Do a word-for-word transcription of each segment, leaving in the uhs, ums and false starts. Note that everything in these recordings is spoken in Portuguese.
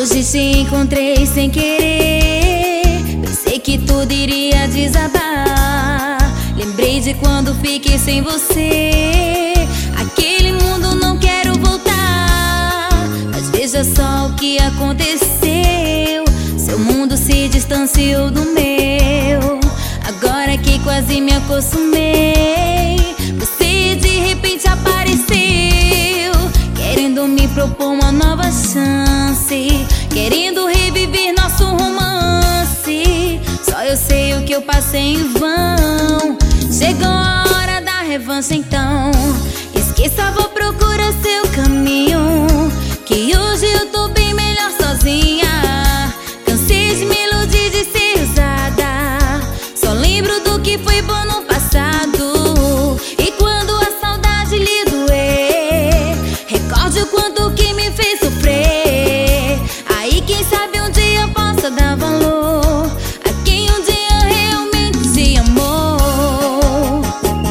Hoje te encontrei sem querer, pensei que tudo iria desabar. Lembrei de quando fiquei sem você, aquele mundo não quero voltar. Mas veja só o que aconteceu, seu mundo se distanciou do meu. Agora que quase me acostumei, você de repente apareceu, querendo me propor uma nova chance, querendo reviver nosso romance. Só eu sei o que eu passei em vão. Chegou a hora da revanche então, esqueça, vou procurar seu caminho, que hoje eu tô bem melhor sozinha. Cansei de me iludir, de ser usada, só lembro do que foi bom no passado. E quando a saudade lhe doer, recorde o quanto que me fez sofrer. Aí quem sabe um dia eu possa dar valor a quem um dia realmente te amou.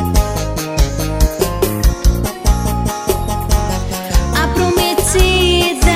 A prometida.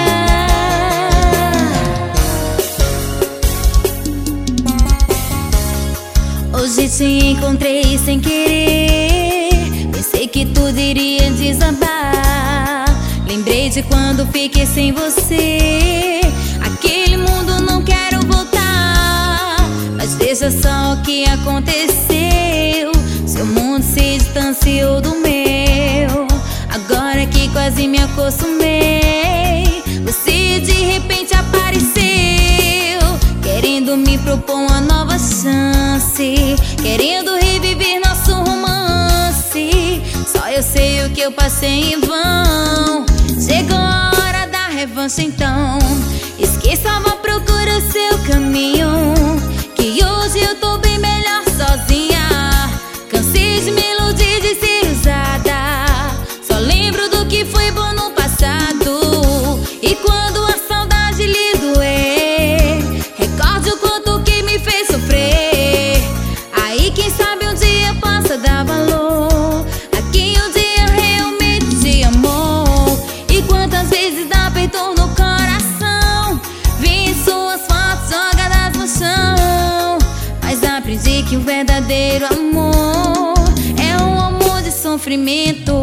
Hoje te encontrei sem querer, pensei que tudo iria desabar. Lembrei de quando fiquei sem você, aquele mundo não quero voltar. Mas veja só o que aconteceu, seu mundo se distanciou do meu. Agora que quase me acostumei, você de repente apareceu, querendo me propor uma nova chance, querendo reviver nosso romance. Só eu sei o que eu passei em vão. Chegou a hora da revanche então, esqueça, vou procurar seu caminho, que hoje eu tô bem melhor sozinha. Cansei de me iludir, de ser usada, só lembro do que foi bom no passado. E quando a saudade lhe doer, recorde o quanto que me fez sofrer. Aí quem sabe um dia possa dar valor a quem um dia realmente te amou. E quantas vezes dá aperto no coração, vi suas fotos jogadas no chão. Mas aprendi que o verdadeiro amor é um amor de sofrimento.